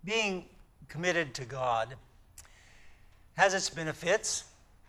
being committed to God has its benefits,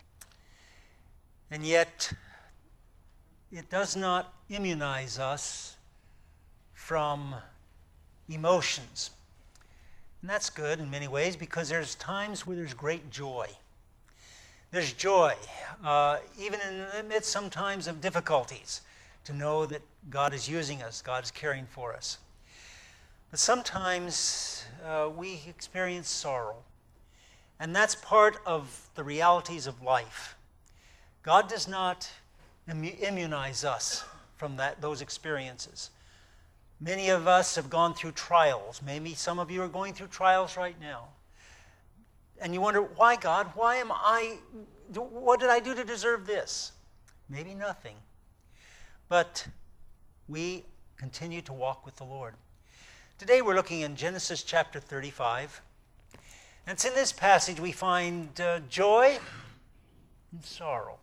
and yet it does not immunize us from emotions. And that's good in many ways, because there's times where there's great joy. There's joy, even in the midst sometimes of difficulties, to know that God is using us, God is caring for us. But sometimes we experience sorrow, and that's part of the realities of life. God does not immunize us from those experiences. Many of us have gone through trials. Maybe some of you are going through trials right now. And you wonder, why, God? What did I do to deserve this? Maybe nothing. But we continue to walk with the Lord. Today we're looking in Genesis chapter 35. And it's in this passage we find joy and sorrow.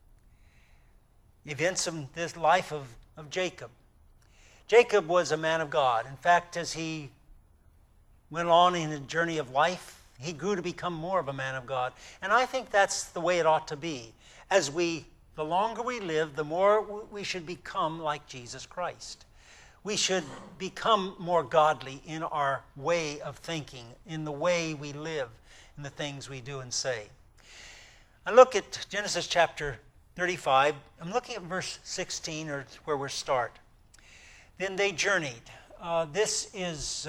Events of this life of Jacob. Jacob was a man of God. In fact, as he went on in his journey of life, he grew to become more of a man of God. And I think that's the way it ought to be. The longer we live, the more we should become like Jesus Christ. We should become more godly in our way of thinking, in the way we live, in the things we do and say. I look at Genesis chapter 35. I'm looking at verse 16, or where we start. Then they journeyed. This is,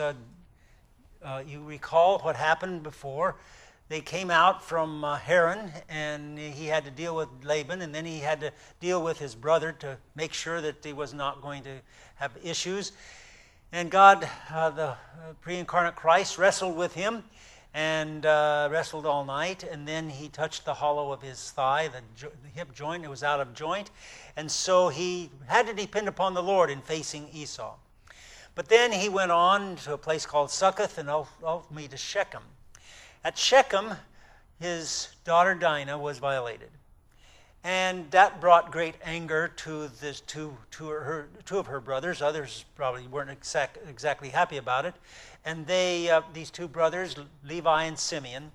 you recall what happened before. They came out from Haran, and he had to deal with Laban, and then he had to deal with his brother to make sure that he was not going to have issues. And God, the pre-incarnate Christ, wrestled with him, and wrestled all night, and then he touched the hollow of his thigh, the hip joint. It was out of joint, and so he had to depend upon the Lord in facing Esau. But then he went on to a place called Succoth, and ultimately to Shechem. At Shechem, his daughter Dinah was violated, and that brought great anger to two of her brothers. Others probably weren't exactly happy about it. And these two brothers, Levi and Simeon,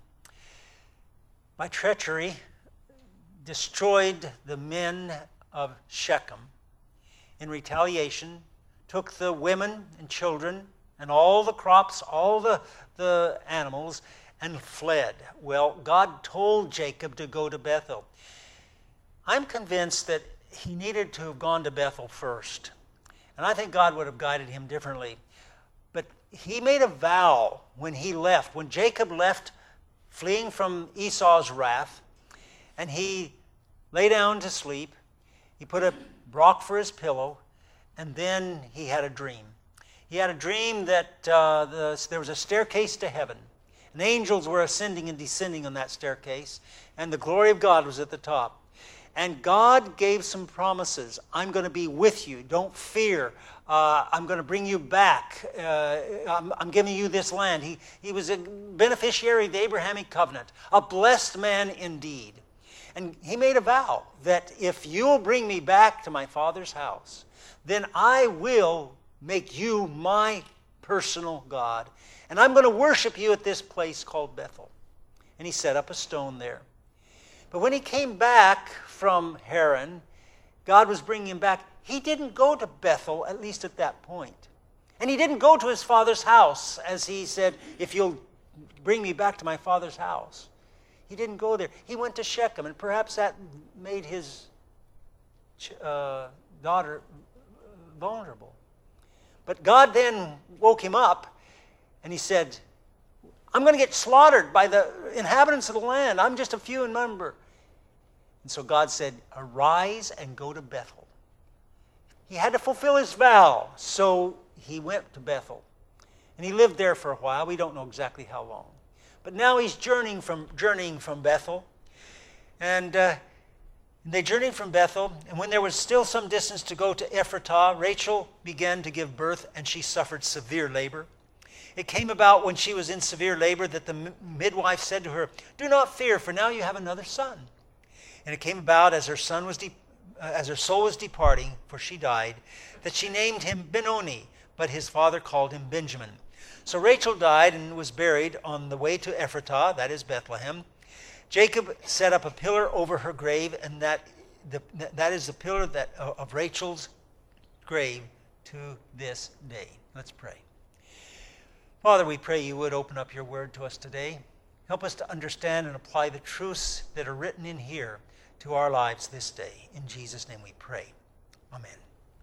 by treachery, destroyed the men of Shechem. In retaliation, took the women and children and all the crops, all the animals, and fled. Well, God told Jacob to go to Bethel. I'm convinced that he needed to have gone to Bethel first. And I think God would have guided him differently. But he made a vow when he left, when Jacob left, fleeing from Esau's wrath, and he lay down to sleep. He put a rock for his pillow, and then he had a dream. He had a dream that there was a staircase to heaven, and angels were ascending and descending on that staircase, and the glory of God was at the top. And God gave some promises. I'm going to be with you. Don't fear. I'm going to bring you back. I'm giving you this land. He was a beneficiary of the Abrahamic covenant, a blessed man indeed. And he made a vow that if you'll bring me back to my father's house, then I will make you my personal God. And I'm going to worship you at this place called Bethel. And he set up a stone there. But when he came back from Haran, God was bringing him back. He didn't go to Bethel, at least at that point. And he didn't go to his father's house, as he said, if you'll bring me back to my father's house. He didn't go there. He went to Shechem, and perhaps that made his daughter vulnerable. But God then woke him up, and he said, I'm going to get slaughtered by the inhabitants of the land. I'm just a few in number. And so God said, arise and go to Bethel. He had to fulfill his vow, so he went to Bethel. And he lived there for a while. We don't know exactly how long. But now he's journeying from Bethel. And they journeyed from Bethel. And when there was still some distance to go to Ephratah, Rachel began to give birth, and she suffered severe labor. It came about when she was in severe labor that the midwife said to her, do not fear, for now you have another son. And it came about as her soul was departing, for she died, that she named him Benoni, but his father called him Benjamin. So Rachel died and was buried on the way to Ephratah, that is Bethlehem. Jacob set up a pillar over her grave, and that is the pillar of Rachel's grave to this day. Let's pray. Father, we pray you would open up your word to us today. Help us to understand and apply the truths that are written in here to our lives this day. In Jesus' name we pray. Amen.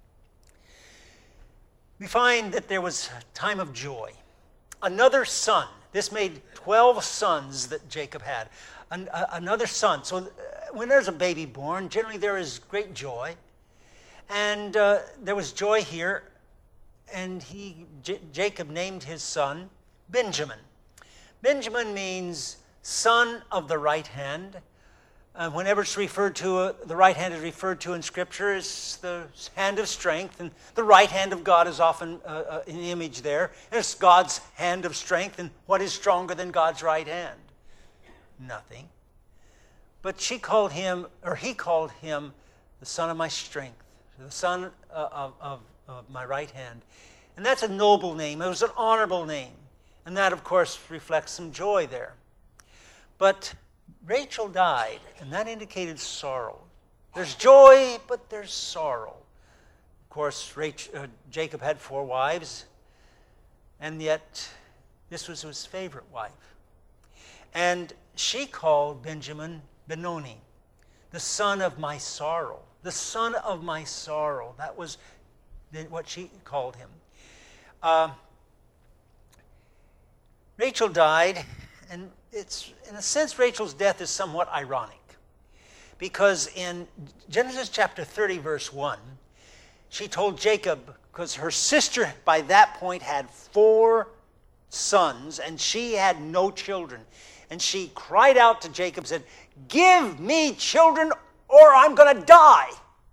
We find that there was a time of joy. Another son. This made 12 sons that Jacob had. Another son. So when there's a baby born, generally there is great joy. And there was joy here. And Jacob named his son Benjamin. Benjamin means son of the right hand. Whenever it's referred to, the right hand is referred to in Scripture as the hand of strength, and the right hand of God is often an image there. And it's God's hand of strength, and what is stronger than God's right hand? Nothing. But he called him the son of my strength, the son of my right hand. And that's a noble name. It was an honorable name. And that, of course, reflects some joy there. But Rachel died, and that indicated sorrow. There's joy, but there's sorrow. Of course, Jacob had 4 wives, and yet this was his favorite wife. And she called Benjamin Benoni, the son of my sorrow. The son of my sorrow. That was what she called him. Rachel died, and it's, in a sense, Rachel's death is somewhat ironic. Because in Genesis chapter 30, verse 1, she told Jacob, because her sister by that point had 4 sons, and she had no children. And she cried out to Jacob and said, "Give me children, or I'm going to die."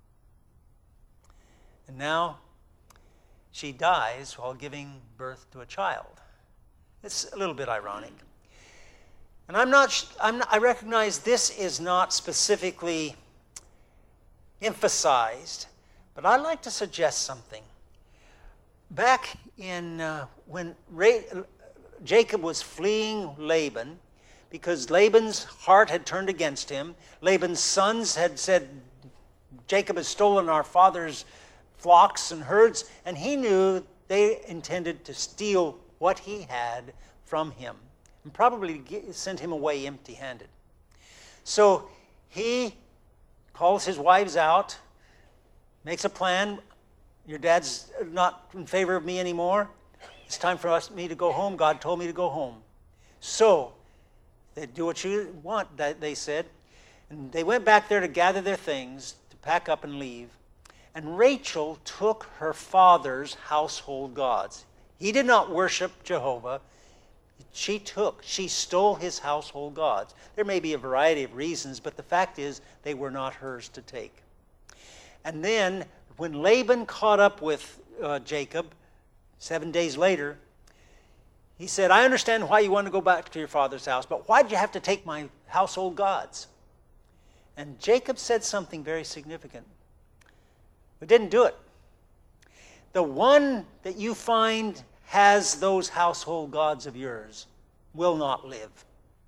And now she dies while giving birth to a child. It's a little bit ironic. And I recognize this is not specifically emphasized, but I'd like to suggest something. Back in when Jacob was fleeing Laban, because Laban's heart had turned against him, Laban's sons had said, "Jacob has stolen our father's flocks and herds," and he knew they intended to steal what he had from him and probably send him away empty-handed. So he calls his wives out, makes a plan. "Your dad's not in favor of me anymore. It's time for me to go home. God told me to go home." So they do what you want, they said. And they went back there to gather their things, to pack up and leave. And Rachel took her father's household gods. He did not worship Jehovah. She stole his household gods. There may be a variety of reasons, but the fact is they were not hers to take. And then when Laban caught up with Jacob 7 days later, he said, "I understand why you want to go back to your father's house, but why did you have to take my household gods?" And Jacob said something very significant. "We didn't do it. The one that you find has those household gods of yours will not live."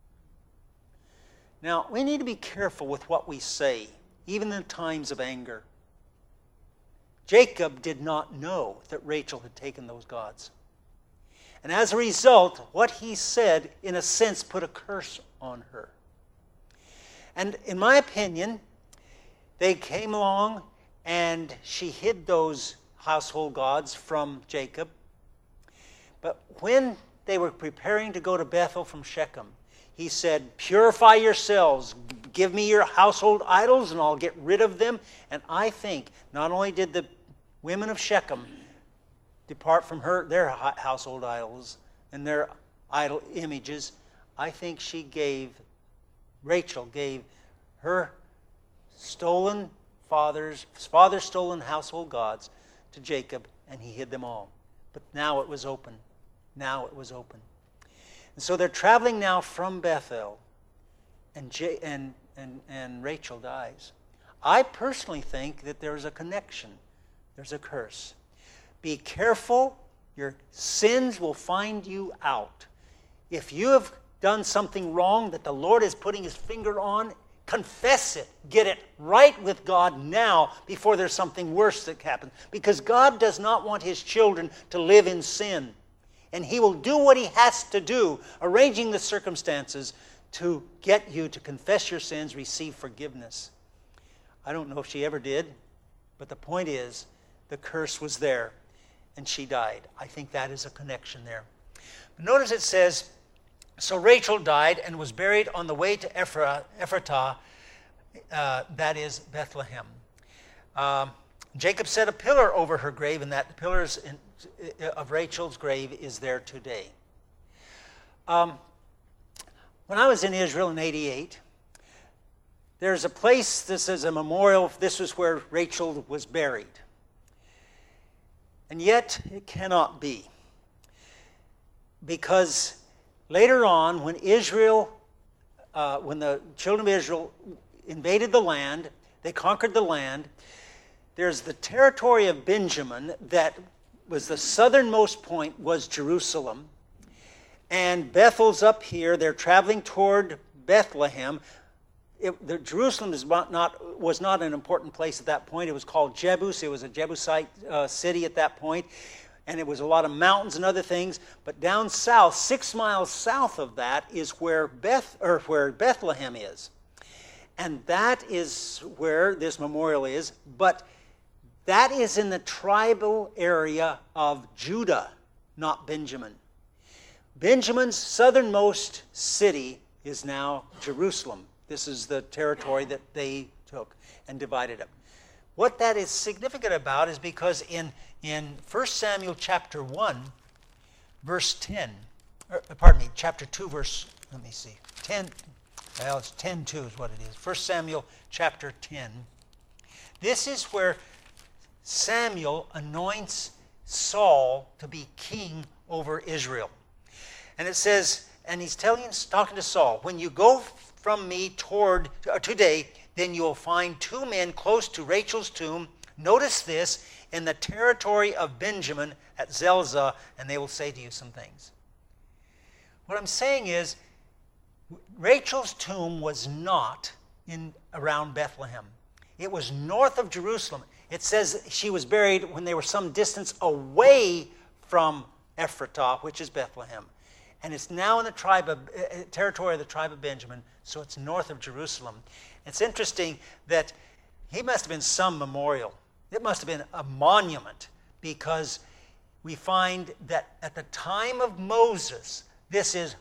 Now, we need to be careful with what we say, even in times of anger. Jacob did not know that Rachel had taken those gods. And as a result, what he said, in a sense, put a curse on her. And in my opinion, they came along and she hid those household gods from Jacob. But when they were preparing to go to Bethel from Shechem, he said, "Purify yourselves. Give me your household idols and I'll get rid of them." And I think not only did the women of Shechem depart from their household idols and their idol images, I think Rachel gave her father's stolen household gods to Jacob, and he hid them all. But now it was open. Now it was open. And so they're traveling now from Bethel, and Rachel dies. I personally think that there's a connection. There's a curse. Be careful Your sins will find you out. If you have done something wrong that the Lord is putting his finger on, confess it. Get it right with God now before there's something worse that happens. Because God does not want his children to live in sin. And he will do what he has to do, arranging the circumstances to get you to confess your sins, receive forgiveness. I don't know if she ever did, but the point is, the curse was there, and she died. I think that is a connection there. But notice it says, so Rachel died and was buried on the way to Ephratah, that is Bethlehem. Jacob set a pillar over her grave, and that pillar of Rachel's grave is there today. When I was in Israel in 88, there's a place, this is a memorial, this is where Rachel was buried. And yet, it cannot be. Because later on, when the children of Israel invaded the land, they conquered the land, there's the territory of Benjamin that was the southernmost point was Jerusalem. And Bethel's up here. They're traveling toward Bethlehem. Jerusalem was not an important place at that point. It was called Jebus. It was a Jebusite city at that point. And it was a lot of mountains and other things. But down south, 6 miles south of that, is where Bethlehem is. And that is where this memorial is. But that is in the tribal area of Judah, not Benjamin. Benjamin's southernmost city is now Jerusalem. This is the territory that they took and divided up. What that is significant about is because in 1 Samuel chapter 1, verse 10, chapter 2, verse, 10, well, it's 10:2 is what it is. 1 Samuel chapter 10. This is where Samuel anoints Saul to be king over Israel. And it says, and he's talking to Saul, when you go from me today, then you will find 2 men close to Rachel's tomb. Notice this, in the territory of Benjamin at Zelzah, and they will say to you some things. What I'm saying is, Rachel's tomb was not around Bethlehem. It was north of Jerusalem. It says she was buried when they were some distance away from Ephratah, which is Bethlehem. And it's now in the territory of the tribe of Benjamin, so it's north of Jerusalem. It's interesting that he must have been some memorial. It must have been a monument, because we find that at the time of Moses, this is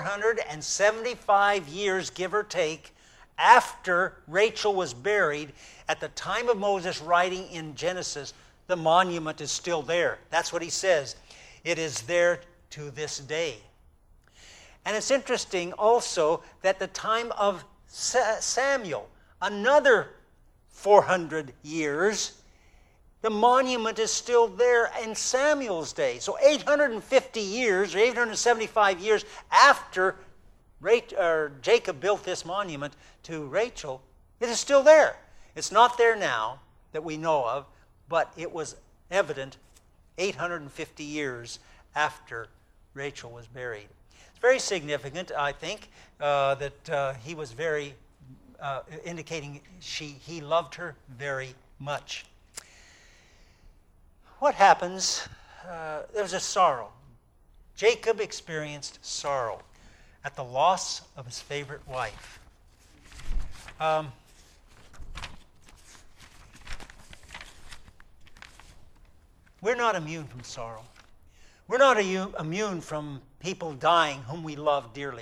475 years, give or take, after Rachel was buried. At the time of Moses writing in Genesis, the monument is still there. That's what he says. It is there to this day. And it's interesting also that the time of Samuel, another 400 years, the monument is still there in Samuel's day. So 850 years, or 875 years after Jacob built this monument to Rachel, it is still there. It's not there now that we know of, but it was evident 850 years after Rachel was buried. It's very significant, I think, that he was very indicating he loved her very much. What happens? There was a sorrow. Jacob experienced sorrow at the loss of his favorite wife. We're not immune from sorrow. We're not immune from people dying whom we love dearly.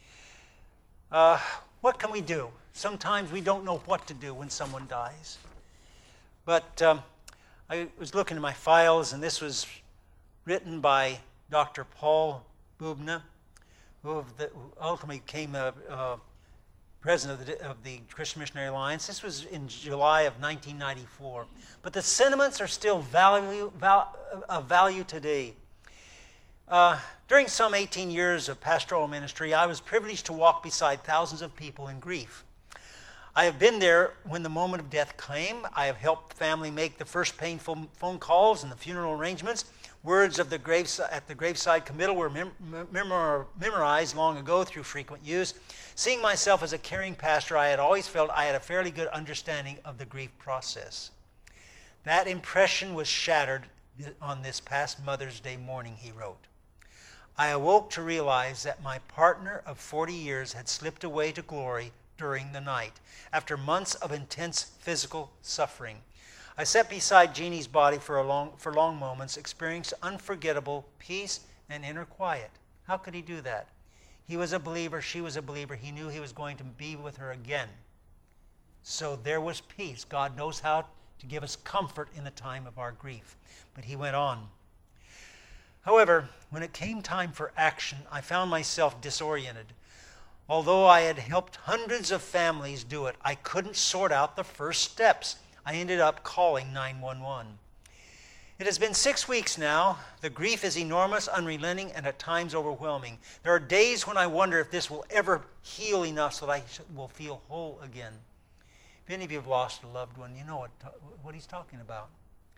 What can we do? Sometimes we don't know what to do when someone dies. But I was looking at my files, and this was written by Dr. Paul Bubna, who ultimately became president of the Christian Missionary Alliance. This was in July of 1994. But the sentiments are still of value today. During some 18 years of pastoral ministry, I was privileged to walk beside thousands of people in grief. I have been there when the moment of death came. I have helped family make the first painful phone calls and the funeral arrangements. Words of at the graveside committal were memorized long ago through frequent use. Seeing myself as a caring pastor, I had always felt I had a fairly good understanding of the grief process. That impression was shattered on this past Mother's Day morning, he wrote. I awoke to realize that my partner of 40 years had slipped away to glory during the night, after months of intense physical suffering. I sat beside Jeannie's body for long moments, experienced unforgettable peace and inner quiet. How could he do that? He was a believer, she was a believer. He knew he was going to be with her again. So there was peace. God knows how to give us comfort in the time of our grief. But he went on. However, when it came time for action, I found myself disoriented. Although I had helped hundreds of families do it, I couldn't sort out the first steps. I ended up calling 911. It has been 6 weeks now. The grief is enormous, unrelenting, and at times overwhelming. There are days when I wonder if this will ever heal enough so that I will feel whole again. If any of you have lost a loved one, you know what he's talking about.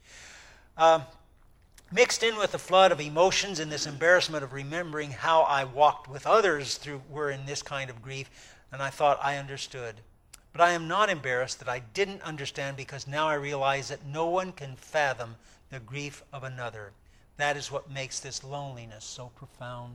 Mixed in with the flood of emotions and this embarrassment of remembering how I walked with others were in this kind of grief, and I thought I understood. But I am not embarrassed that I didn't understand, because now I realize that no one can fathom the grief of another. That is what makes this loneliness so profound.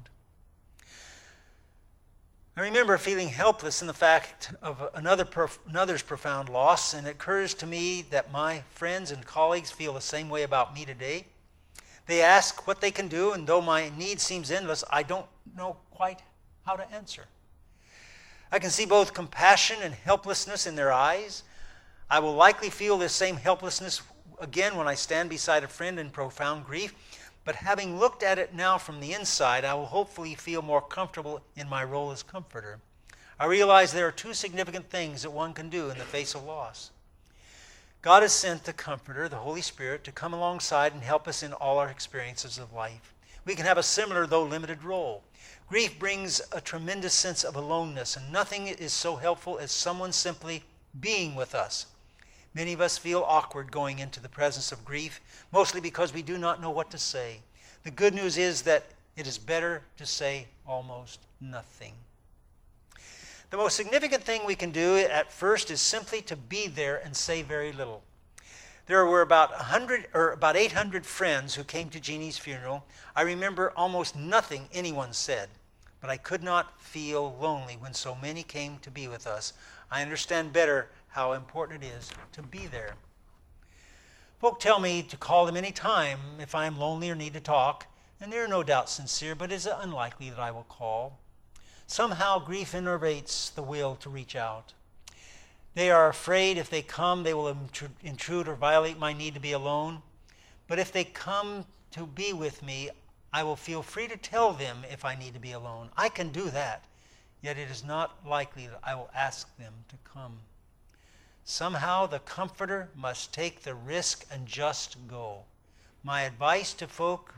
I remember feeling helpless in the fact of another's profound loss, and it occurs to me that my friends and colleagues feel the same way about me today. They ask what they can do, and though my need seems endless, I don't know quite how to answer. I can see both compassion and helplessness in their eyes. I will likely feel this same helplessness again when I stand beside a friend in profound grief, but having looked at it now from the inside, I will hopefully feel more comfortable in my role as comforter. I realize there are two significant things that one can do in the face of loss. God has sent the Comforter, the Holy Spirit, to come alongside and help us in all our experiences of life. We can have a similar, though limited, role. Grief brings a tremendous sense of aloneness, and nothing is so helpful as someone simply being with us. Many of us feel awkward going into the presence of grief, mostly because we do not know what to say. The good news is that it is better to say almost nothing. The most significant thing we can do at first is simply to be there and say very little. There were about 800 friends who came to Jeannie's funeral. I remember almost nothing anyone said, but I could not feel lonely when so many came to be with us. I understand better how important it is to be there. Folk tell me to call them any time if I am lonely or need to talk, and they are no doubt sincere, but it is unlikely that I will call. Somehow grief innervates the will to reach out. They are afraid if they come, they will intrude or violate my need to be alone. But if they come to be with me, I will feel free to tell them if I need to be alone. I can do that, yet it is not likely that I will ask them to come. Somehow the Comforter must take the risk and just go. My advice to folk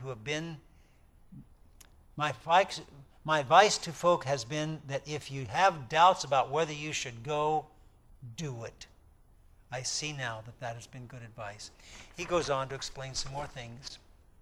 has been that if you have doubts about whether you should go, do it. I see now that that has been good advice. He goes on to explain some more things.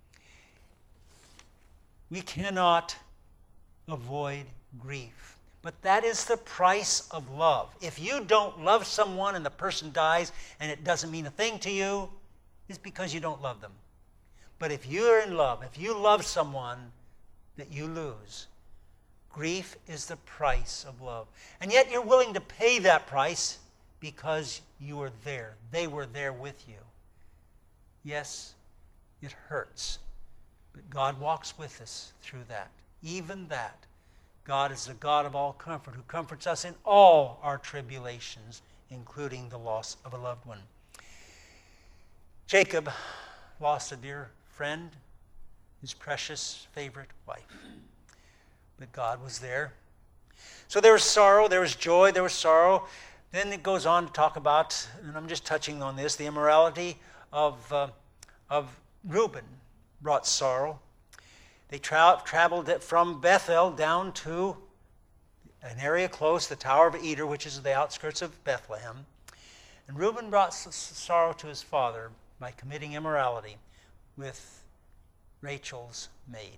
We cannot avoid grief, but that is the price of love. If you don't love someone and the person dies and it doesn't mean a thing to you, it's because you don't love them. But if you're in love, if you love someone that you lose, grief is the price of love. And yet you're willing to pay that price because you were there. They were there with you. Yes, it hurts. But God walks with us through that. Even that. God is the God of all comfort, who comforts us in all our tribulations, including the loss of a loved one. Jacob lost a dear friend, his precious favorite wife. But God was there. So there was sorrow, there was joy, there was sorrow. Then it goes on to talk about, and I'm just touching on this, the immorality of Reuben brought sorrow. They traveled from Bethel down to an area close, the Tower of Eder, which is the outskirts of Bethlehem. And Reuben brought sorrow to his father by committing immorality with Rachel's maid.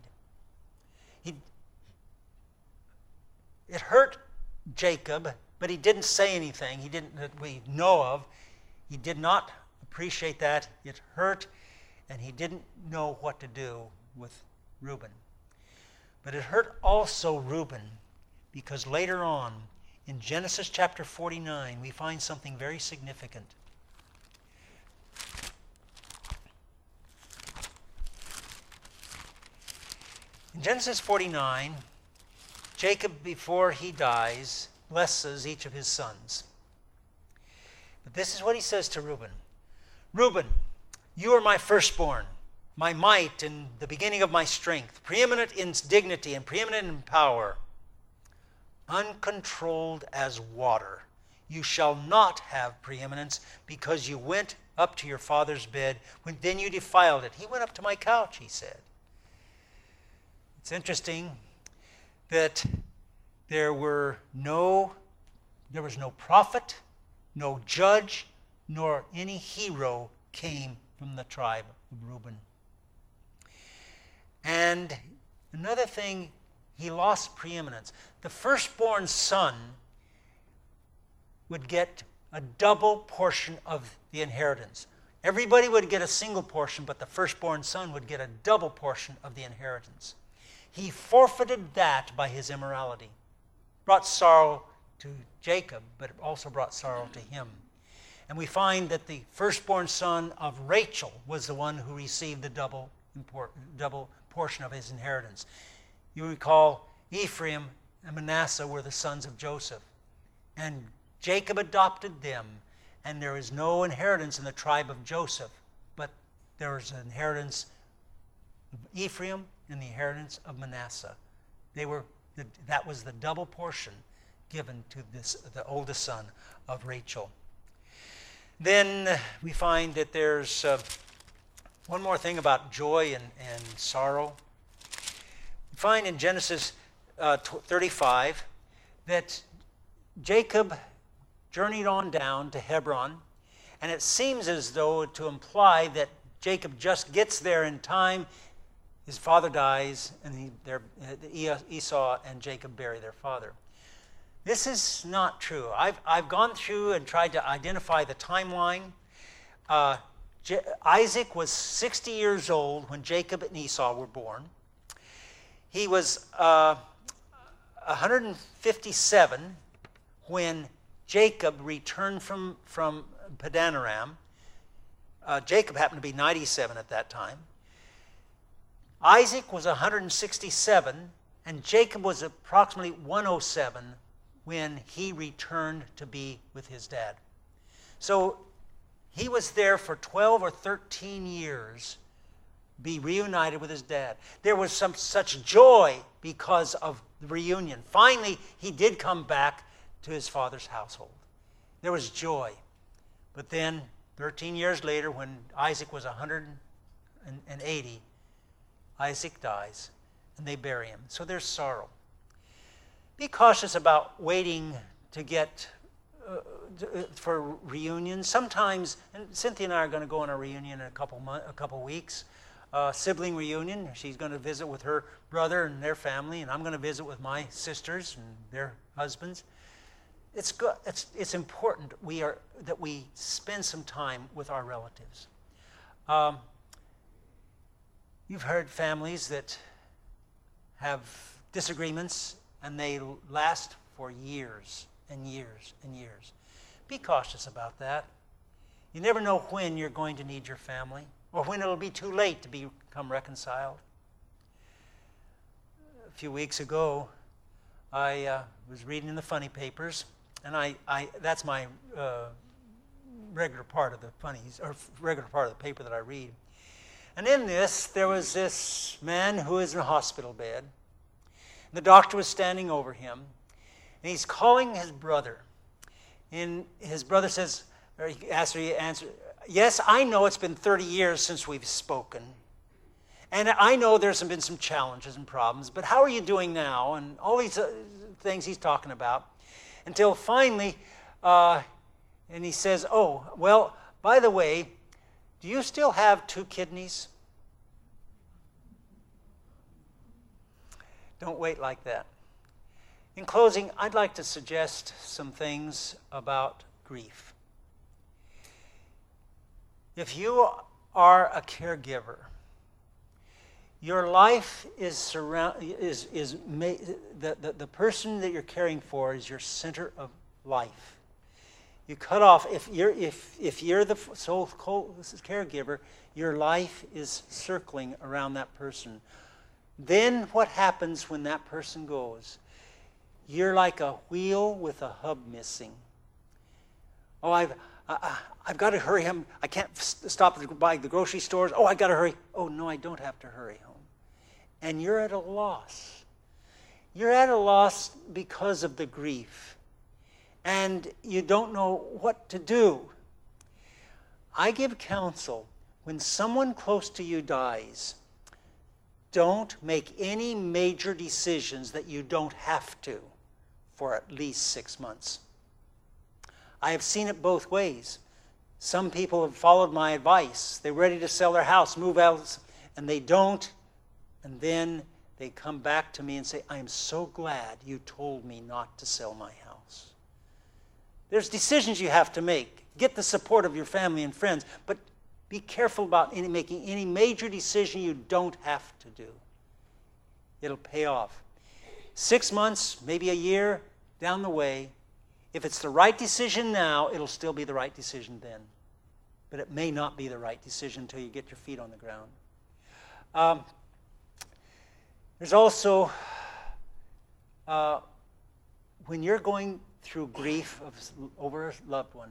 It hurt Jacob, but he didn't say anything. He didn't, that we know of. He did not appreciate that. It hurt, and he didn't know what to do with Reuben. But it hurt also Reuben, because later on, in Genesis chapter 49, we find something very significant. In Genesis 49, Jacob, before he dies, blesses each of his sons. But this is what he says to Reuben. Reuben, you are my firstborn, my might and the beginning of my strength, preeminent in dignity and preeminent in power, uncontrolled as water. You shall not have preeminence, because you went up to your father's bed, then you defiled it. He went up to my couch, he said. It's interesting that there was no prophet, no judge, nor any hero came from the tribe of Reuben. And another thing, he lost preeminence. The firstborn son would get a double portion of the inheritance. Everybody would get a single portion, but the firstborn son would get a double portion of the inheritance. He forfeited that by his immorality. Brought sorrow to Jacob, but it also brought sorrow to him. And we find that the firstborn son of Rachel was the one who received the double portion of his inheritance. You recall Ephraim and Manasseh were the sons of Joseph. And Jacob adopted them, and there is no inheritance in the tribe of Joseph, but there is an inheritance of Ephraim and the inheritance of Manasseh. That was the double portion given to the oldest son of Rachel. Then we find that there's one more thing about joy and sorrow. We find in Genesis 35 that Jacob journeyed on down to Hebron, and it seems as though to imply that Jacob just gets there in time. His father dies, and Esau and Jacob bury their father. This is not true. I've gone through and tried to identify the timeline. Isaac was 60 years old when Jacob and Esau were born. He was 157 when Jacob returned from Padan Aram. Jacob happened to be 97 at that time. Isaac was 167, and Jacob was approximately 107 when he returned to be with his dad. So he was there for 12 or 13 years, be reunited with his dad. There was such joy because of the reunion. Finally, he did come back to his father's household. There was joy. But then, 13 years later, when Isaac was 180, Isaac dies, and they bury him. So there's sorrow. Be cautious about waiting to get for reunions. Sometimes, and Cynthia and I are going to go on a reunion in a couple weeks, sibling reunion. She's going to visit with her brother and their family, and I'm going to visit with my sisters and their husbands. It's good. It's important that we spend some time with our relatives. You've heard families that have disagreements and they last for years and years and years. Be cautious about that. You never know when you're going to need your family or when it'll be too late to become reconciled. A few weeks ago, I was reading in the funny papers, and that's my regular part of the funnies, or regular part of the paper that I read. And in this, there was this man who is in a hospital bed. And the doctor was standing over him, and he's calling his brother. And his brother says, or he answers, yes, I know it's been 30 years since we've spoken. And I know there's been some challenges and problems, but how are you doing now? And all these things he's talking about. Until finally, and he says, oh, well, by the way, do you still have 2 kidneys? Don't wait like that. In closing, I'd like to suggest some things about grief. If you are a caregiver, your life is the person that you're caring for is your center of life. You cut off, if you're the sole caregiver, your life is circling around that person. Then what happens when that person goes? You're like a wheel with a hub missing. Oh, I've got to hurry home. I can't stop by the grocery stores. Oh, I've got to hurry. Oh, no, I don't have to hurry home. And you're at a loss. You're at a loss because of the grief. And you don't know what to do. I give counsel, when someone close to you dies, don't make any major decisions that you don't have to for at least 6 months. I have seen it both ways. Some people have followed my advice. They're ready to sell their house, move out, and they don't. And then they come back to me and say, I am so glad you told me not to sell my house. There's decisions you have to make. Get the support of your family and friends, but be careful about making any major decision you don't have to do. It'll pay off. 6 months, maybe a year down the way, if it's the right decision now, it'll still be the right decision then. But it may not be the right decision until you get your feet on the ground. There's also, when you're going through grief over a loved one,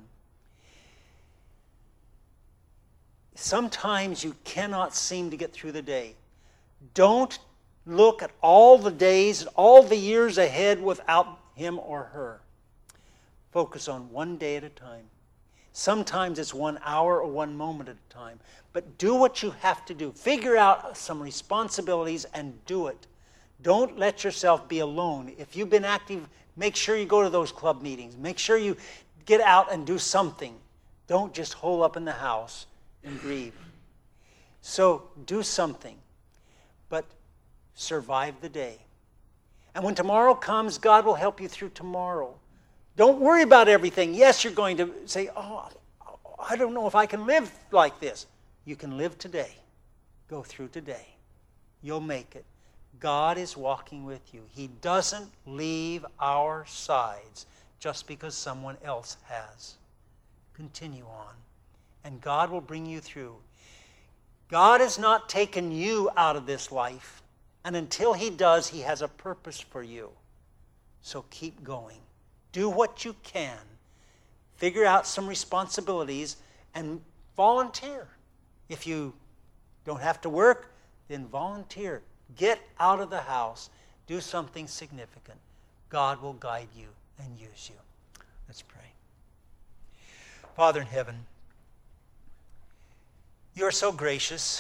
sometimes you cannot seem to get through the day. Don't look at all the days, all the years ahead without him or her. Focus on one day at a time. Sometimes it's 1 hour or 1 moment at a time. But do what you have to do. Figure out some responsibilities and do it. Don't let yourself be alone. If you've been active, make sure you go to those club meetings. Make sure you get out and do something. Don't just hole up in the house and grieve. So do something, but survive the day. And when tomorrow comes, God will help you through tomorrow. Don't worry about everything. Yes, you're going to say, oh, I don't know if I can live like this. You can live today. Go through today. You'll make it. God is walking with you. He doesn't leave our sides just because someone else has. Continue on. And God will bring you through. God has not taken you out of this life. And until He does, He has a purpose for you. So keep going. Do what you can. Figure out some responsibilities and volunteer. If you don't have to work, then volunteer. Get out of the house. Do something significant. God will guide you and use you. Let's pray. Father in heaven, you are so gracious.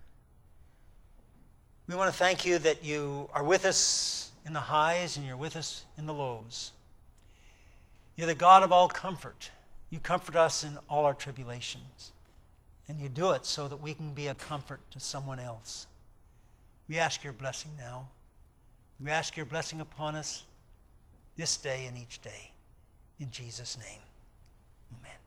We want to thank you that you are with us in the highs and you're with us in the lows. You're the God of all comfort. You comfort us in all our tribulations. And you do it so that we can be a comfort to someone else. We ask your blessing now. We ask your blessing upon us this day and each day. In Jesus' name, amen.